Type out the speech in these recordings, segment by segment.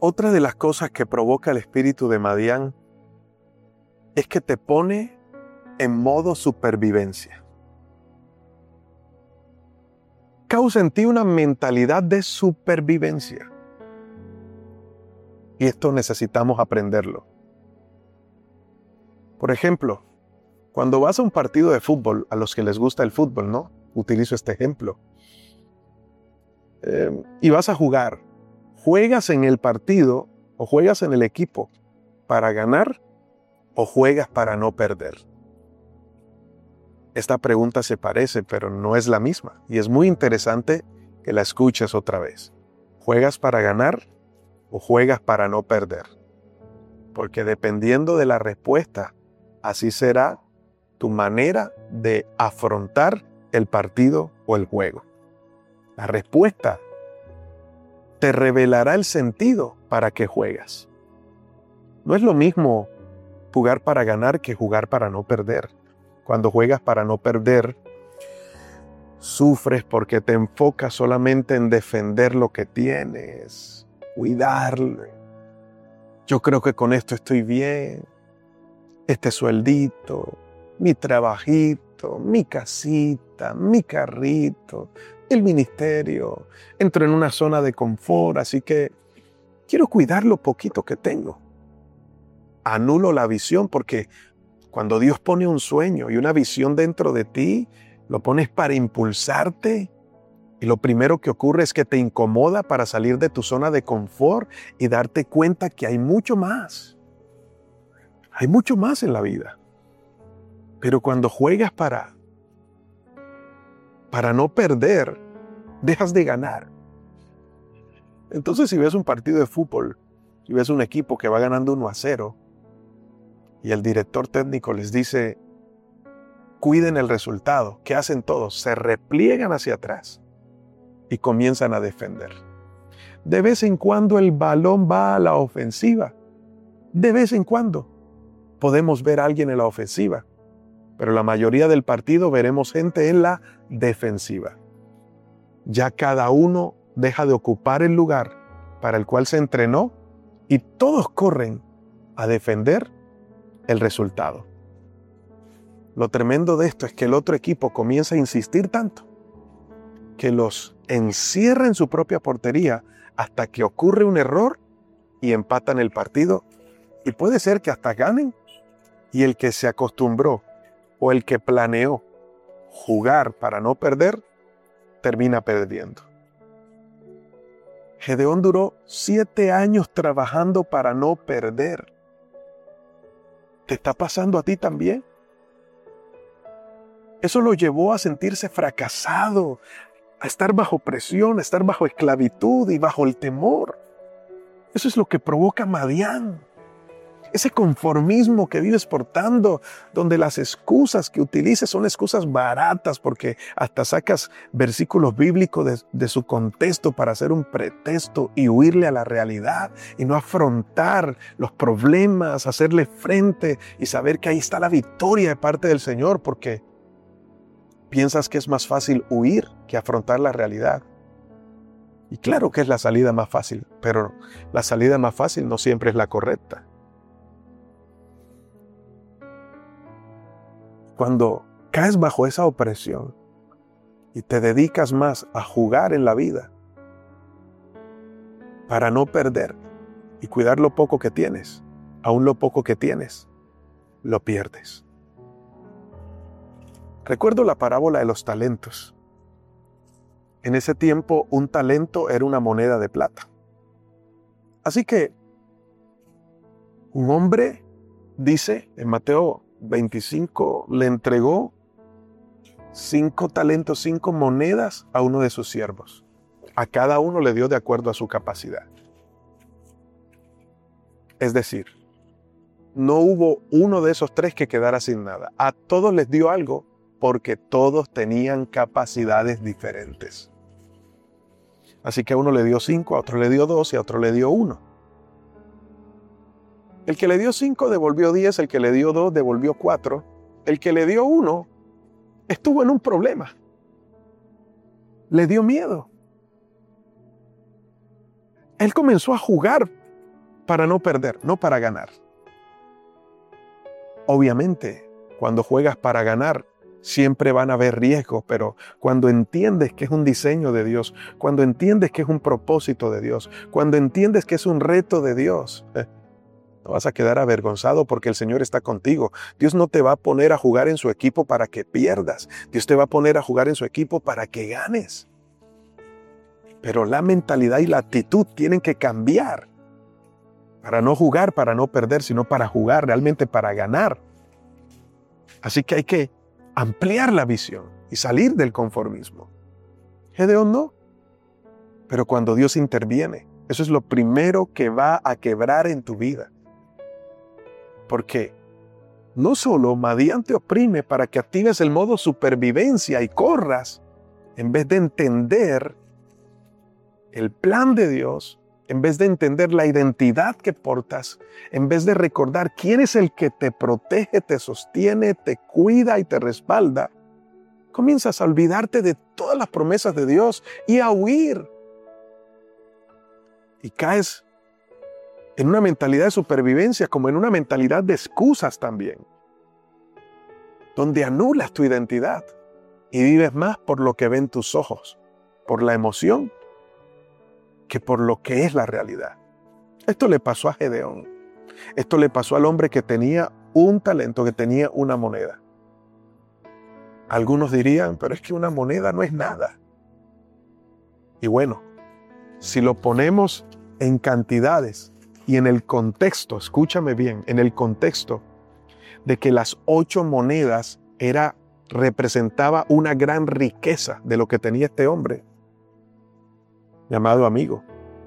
Otra de las cosas que provoca el espíritu de Madián es que te pone en modo supervivencia. Causa en ti una mentalidad de supervivencia. Y esto necesitamos aprenderlo. Por ejemplo, cuando vas a un partido de fútbol, a los que les gusta el fútbol, ¿no? Utilizo este ejemplo. Y vas a jugar. ¿Juegas en el partido o juegas en el equipo para ganar o juegas para no perder? Esta pregunta se parece, pero no es la misma. Y es muy interesante que la escuches otra vez. ¿Juegas para ganar o juegas para no perder? Porque dependiendo de la respuesta, así será tu manera de afrontar el partido o el juego. La respuesta te revelará el sentido para que juegas. No es lo mismo jugar para ganar que jugar para no perder. Cuando juegas para no perder, sufres porque te enfocas solamente en defender lo que tienes, cuidarlo. Yo creo que con esto estoy bien. Este sueldito, mi trabajito, mi casita, mi carrito, el ministerio. Entro en una zona de confort, así que quiero cuidar lo poquito que tengo. Anulo la visión porque cuando Dios pone un sueño y una visión dentro de ti, lo pones para impulsarte y lo primero que ocurre es que te incomoda para salir de tu zona de confort y darte cuenta que hay mucho más. Hay mucho más en la vida. Pero cuando juegas para no perder, dejas de ganar. Entonces, si ves un partido de fútbol, si ves un equipo que va ganando 1-0 y el director técnico les dice, cuiden el resultado, ¿qué hacen todos? Se repliegan hacia atrás y comienzan a defender. De vez en cuando el balón va a la ofensiva. De vez en cuando podemos ver a alguien en la ofensiva, pero la mayoría del partido veremos gente en la defensiva. Ya cada uno deja de ocupar el lugar para el cual se entrenó y todos corren a defender el resultado. Lo tremendo de esto es que el otro equipo comienza a insistir tanto que los encierra en su propia portería hasta que ocurre un error y empatan el partido. Y puede ser que hasta ganen y el que se acostumbró o el que planeó jugar para no perder, termina perdiendo. Gedeón duró 7 años trabajando para no perder. ¿Te está pasando a ti también? Eso lo llevó a sentirse fracasado, a estar bajo presión, a estar bajo esclavitud y bajo el temor. Eso es lo que provoca Madián. Ese conformismo que vives portando, donde las excusas que utilices son excusas baratas, porque hasta sacas versículos bíblicos de su contexto para hacer un pretexto y huirle a la realidad y no afrontar los problemas, hacerle frente y saber que ahí está la victoria de parte del Señor, porque piensas que es más fácil huir que afrontar la realidad. Y claro que es la salida más fácil, pero la salida más fácil no siempre es la correcta. Cuando caes bajo esa opresión y te dedicas más a jugar en la vida para no perder y cuidar lo poco que tienes, aún lo poco que tienes, lo pierdes. Recuerdo la parábola de los talentos. En ese tiempo, un talento era una moneda de plata. Así que un hombre, dice en Mateo 25, le entregó 5 talentos, 5 monedas a uno de sus siervos. A cada uno le dio de acuerdo a su capacidad. Es decir, no hubo uno de esos 3 que quedara sin nada. A todos les dio algo porque todos tenían capacidades diferentes. Así que a uno le dio 5, a otro le dio 2 y a otro le dio 1. El que le dio 5 devolvió 10, el que le dio 2 devolvió 4. El que le dio 1 estuvo en un problema. Le dio miedo. Él comenzó a jugar para no perder, no para ganar. Obviamente, cuando juegas para ganar, siempre van a haber riesgos, pero cuando entiendes que es un diseño de Dios, cuando entiendes que es un propósito de Dios, cuando entiendes que es un reto de Dios, no vas a quedar avergonzado porque el Señor está contigo. Dios no te va a poner a jugar en su equipo para que pierdas. Dios te va a poner a jugar en su equipo para que ganes. Pero la mentalidad y la actitud tienen que cambiar para no jugar, para no perder, sino para jugar, realmente para ganar. Así que hay que ampliar la visión y salir del conformismo. Gedeón no. Pero cuando Dios interviene, eso es lo primero que va a quebrar en tu vida. Porque no solo Madián te oprime para que actives el modo supervivencia y corras, en vez de entender el plan de Dios, en vez de entender la identidad que portas, en vez de recordar quién es el que te protege, te sostiene, te cuida y te respalda, comienzas a olvidarte de todas las promesas de Dios y a huir. Y caes en una mentalidad de supervivencia, como en una mentalidad de excusas también, donde anulas tu identidad y vives más por lo que ven tus ojos, por la emoción, que por lo que es la realidad. Esto le pasó a Gedeón. Esto le pasó al hombre que tenía un talento, que tenía una moneda. Algunos dirían, pero es que una moneda no es nada. Y bueno, si lo ponemos en cantidades y en el contexto, escúchame bien, en el contexto de que las 8 monedas representaba una gran riqueza de lo que tenía este hombre. Mi amado amigo,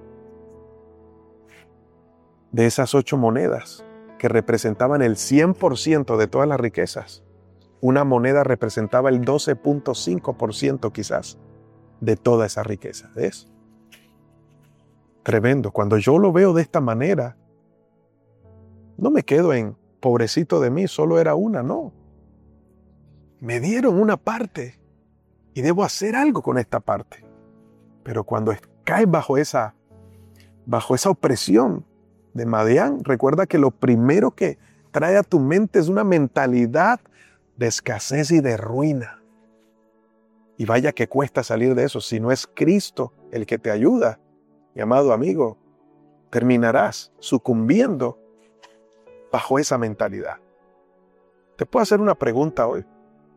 de esas 8 monedas que representaban el 100% de todas las riquezas, una moneda representaba el 12.5% quizás de toda esa riqueza. ¿Ves? Tremendo. Cuando yo lo veo de esta manera, no me quedo en pobrecito de mí, solo era una, no. Me dieron una parte y debo hacer algo con esta parte. Pero cuando caes bajo esa opresión de Madián, recuerda que lo primero que trae a tu mente es una mentalidad de escasez y de ruina. Y vaya que cuesta salir de eso. Si no es Cristo el que te ayuda, mi amado amigo, terminarás sucumbiendo bajo esa mentalidad. Te puedo hacer una pregunta hoy.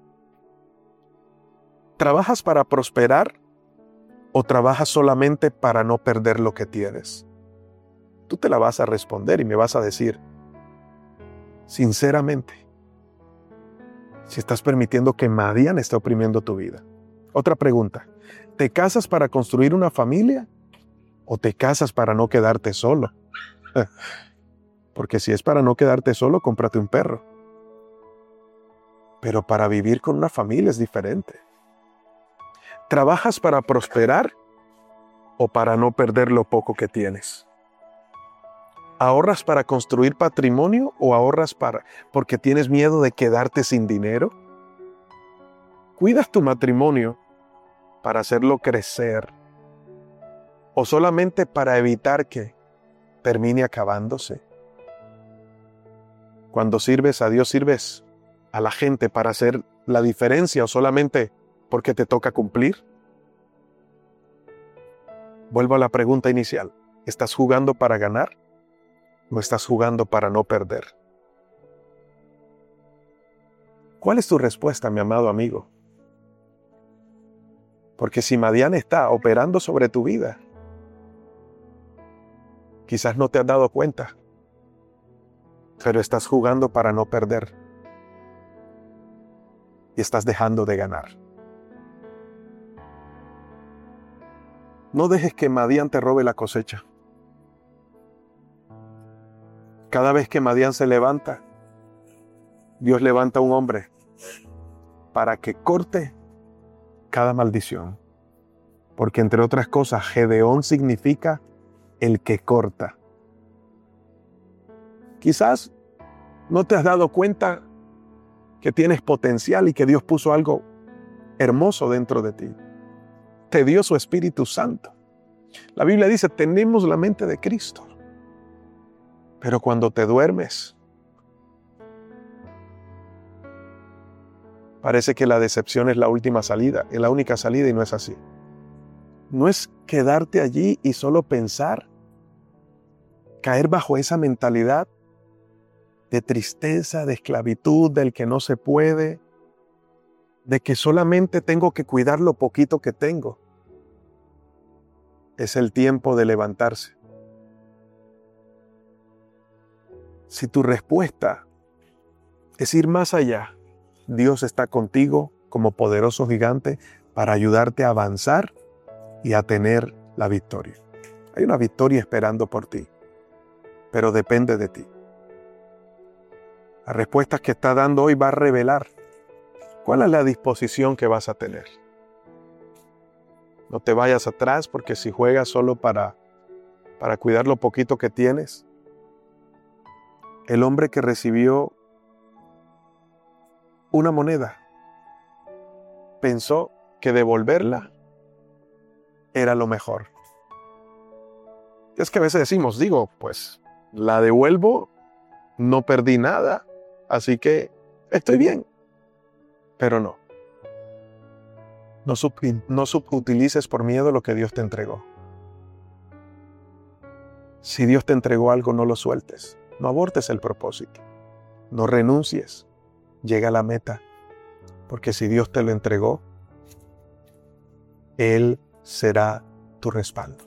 ¿Trabajas para prosperar o trabajas solamente para no perder lo que tienes? Tú te la vas a responder y me vas a decir, sinceramente, si estás permitiendo que Madián esté oprimiendo tu vida. Otra pregunta, ¿te casas para construir una familia o te casas para no quedarte solo? Porque si es para no quedarte solo, cómprate un perro. Pero para vivir con una familia es diferente. ¿Trabajas para prosperar o para no perder lo poco que tienes? ¿Ahorras para construir patrimonio o ahorras porque tienes miedo de quedarte sin dinero? ¿Cuidas tu matrimonio para hacerlo crecer o solamente para evitar que termine acabándose? Cuando sirves a Dios, ¿sirves a la gente para hacer la diferencia o solamente porque te toca cumplir? Vuelvo a la pregunta inicial. ¿Estás jugando para ganar o estás jugando para no perder? ¿Cuál es tu respuesta, mi amado amigo? Porque si Madián está operando sobre tu vida, quizás no te has dado cuenta, pero estás jugando para no perder y estás dejando de ganar. No dejes que Madián te robe la cosecha. Cada vez que Madián se levanta, Dios levanta a un hombre para que corte cada maldición. Porque entre otras cosas, Gedeón significa el que corta. Quizás no te has dado cuenta que tienes potencial y que Dios puso algo hermoso dentro de ti. Te dio su Espíritu Santo. La Biblia dice, tenemos la mente de Cristo. Pero cuando te duermes, parece que la decepción es la última salida, es la única salida, y no es así. No es quedarte allí y solo pensar, caer bajo esa mentalidad de tristeza, de esclavitud, del que no se puede, de que solamente tengo que cuidar lo poquito que tengo. Es el tiempo de levantarse. Si tu respuesta es ir más allá, Dios está contigo como poderoso gigante para ayudarte a avanzar y a tener la victoria. Hay una victoria esperando por ti, pero depende de ti. Las respuestas que está dando hoy va a revelar cuál es la disposición que vas a tener. No te vayas atrás, porque si juegas solo para cuidar lo poquito que tienes, el hombre que recibió una moneda pensó que devolverla era lo mejor. Es que a veces decimos, pues la devuelvo, no perdí nada, así que estoy bien. Pero no. No subutilices por miedo lo que Dios te entregó. Si Dios te entregó algo, no lo sueltes. No abortes el propósito. No renuncies. Llega a la meta. Porque si Dios te lo entregó, Él será tu respaldo.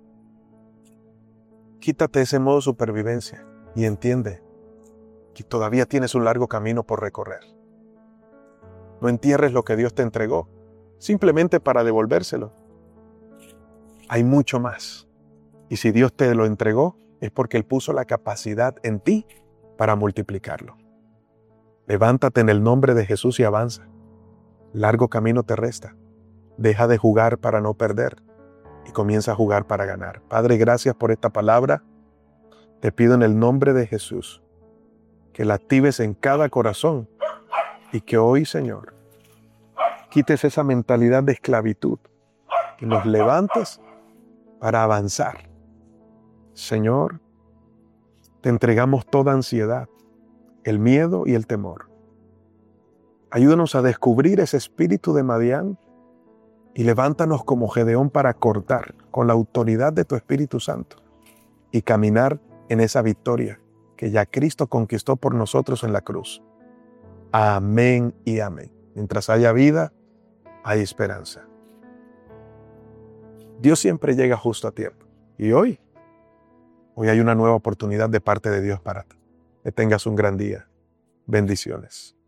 Quítate ese modo supervivencia y entiende que todavía tienes un largo camino por recorrer. No entierres lo que Dios te entregó simplemente para devolvérselo. Hay mucho más. Y si Dios te lo entregó, es porque Él puso la capacidad en ti para multiplicarlo. Levántate en el nombre de Jesús y avanza. Largo camino te resta. Deja de jugar para no perder y comienza a jugar para ganar. Padre, gracias por esta palabra. Te pido en el nombre de Jesús que la actives en cada corazón y que hoy, Señor, quites esa mentalidad de esclavitud, que nos levantes para avanzar. Señor, te entregamos toda ansiedad, el miedo y el temor. Ayúdanos a descubrir ese espíritu de Madián y levántanos como Gedeón para cortar con la autoridad de tu Espíritu Santo y caminar en esa victoria que ya Cristo conquistó por nosotros en la cruz. Amén y amén. Mientras haya vida, hay esperanza. Dios siempre llega justo a tiempo. Y hoy hay una nueva oportunidad de parte de Dios para ti. Que tengas un gran día. Bendiciones.